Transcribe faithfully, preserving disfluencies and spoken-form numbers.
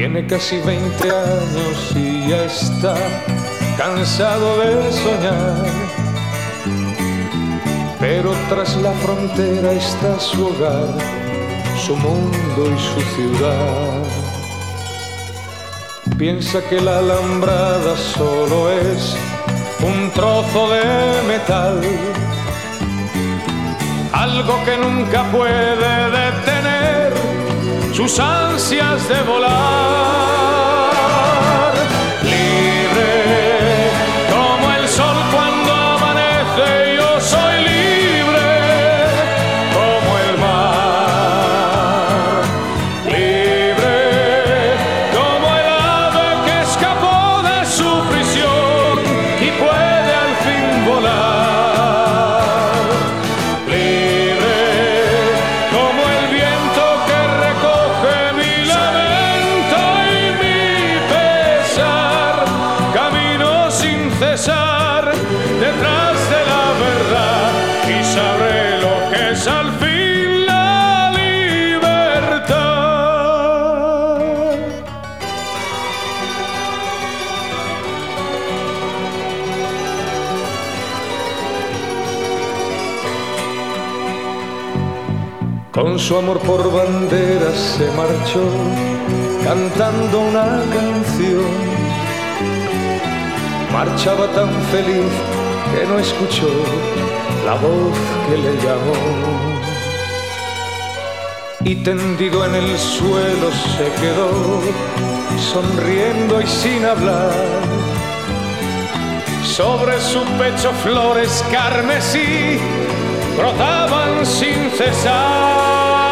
Tiene casi veinte años y ya está cansado de soñar, pero tras la frontera está su hogar, su mundo y su ciudad. Piensa que la alambrada solo es un trozo de metal, algo que nunca puede detener sus ansias de volar. Libre como el sol cuando amanece, yo soy libre como el mar. Libre como el ave que escapó de su prisión y puede al fin volar. Libre como el viento que recoge mi lamento y mi pesar. Camino sin cesar detrás de la verdad y sabré lo que es al fin la libertad. Con su amor por bandera se marchó cantando una canción. Marchaba tan feliz que no escuchó la voz que le llamó. Y tendido en el suelo se quedó, sonriendo y sin hablar. Sobre su pecho flores carmesí brotaban sin cesar.